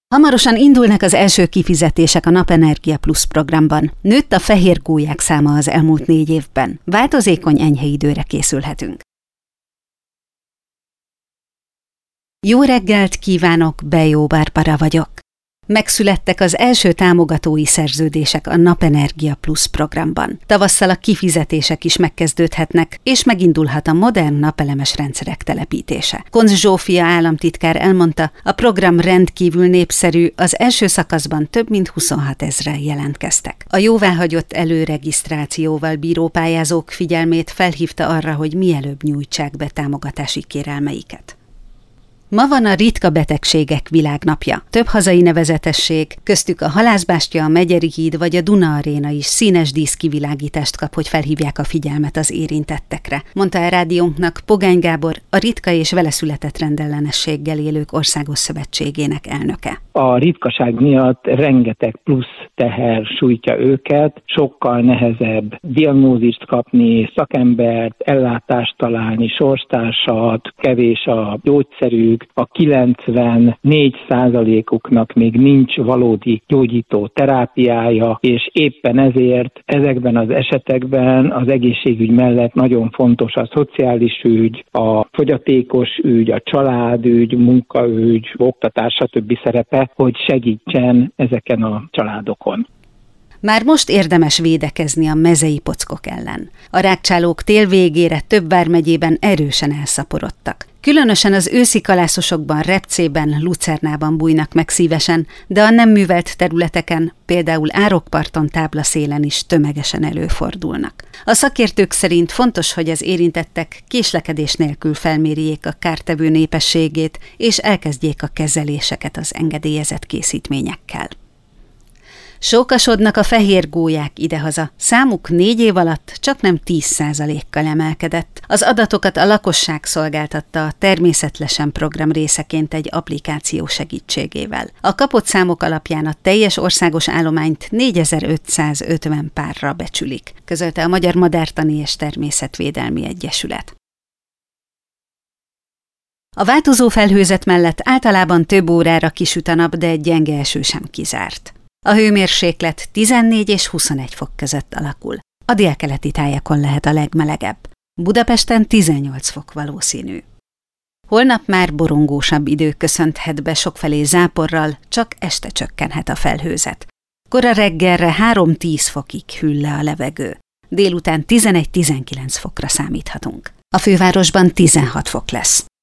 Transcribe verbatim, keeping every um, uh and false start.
Hamarosan indulnak az első kifizetések a Napenergia Plus programban. Nőtt a fehér gólyák száma az elmúlt négy évben. Változékony, enyhe időre készülhetünk. Jó reggelt kívánok, Bejó Barbara vagyok. Megszülettek az első támogatói szerződések a Napenergia Plus programban. Tavasszal a kifizetések is megkezdődhetnek, és megindulhat a modern napelemes rendszerek telepítése. Koncz Zsófia államtitkár elmondta, a program rendkívül népszerű, az első szakaszban több mint huszonhat ezren jelentkeztek. A jóváhagyott előregisztrációval bíró pályázók figyelmét felhívta arra, hogy mielőbb nyújtsák be támogatási kérelmeiket. Ma van a ritka betegségek világnapja. Több hazai nevezetesség, köztük a Halászbástya, a Megyeri híd vagy a Duna Aréna is színes díszkivilágítást kap, hogy felhívják a figyelmet az érintettekre, mondta a rádiónknak Pogány Gábor, a ritka és vele született rendellenességgel élők országos szövetségének elnöke. A ritkaság miatt rengeteg plusz teher sújtja őket, sokkal nehezebb diagnózist kapni, szakembert, ellátást találni, sorstársat, kevés a gyógyszerű, a kilencvennégy százalékuknak még nincs valódi gyógyító terápiája, és éppen ezért ezekben az esetekben az egészségügy mellett nagyon fontos a szociális ügy, a fogyatékos ügy, a családügy, munkaügy, oktatás, stb. Szerepe, hogy segítsen ezeken a családokon. Már most érdemes védekezni a mezei pockok ellen. A rágcsálók tél végére több vármegyében erősen elszaporodtak. Különösen az őszi kalászosokban, Repcében, Lucernában bújnak meg szívesen, de a nem művelt területeken, például Árokparton, táblaszélen is tömegesen előfordulnak. A szakértők szerint fontos, hogy az érintettek késlekedés nélkül felmérjék a kártevő népességét, és elkezdjék a kezeléseket az engedélyezett készítményekkel. Sókasodnak a fehér gólyák idehaza. Számuk négy év alatt csaknem tíz százalékkal emelkedett. Az adatokat a lakosság szolgáltatta a Természetlesen program részeként egy applikáció segítségével. A kapott számok alapján a teljes országos állományt négyezer-ötszázötven párra becsülik, közölte a Magyar Madártani és Természetvédelmi Egyesület. A változó felhőzet mellett általában több órára kisüt a nap, de egy gyenge eső sem kizárt. A hőmérséklet tizennégy és huszonegy fok között alakul. A délkeleti tájakon lehet a legmelegebb. Budapesten tizennyolc fok valószínű. Holnap már borongósabb idő köszönthet be sokfelé záporral, csak este csökkenhet a felhőzet. Kora reggelre három-tíz fokig hűl le a levegő. Délután tizenegy-tizenkilenc fokra számíthatunk. A fővárosban tizenhat fok lesz.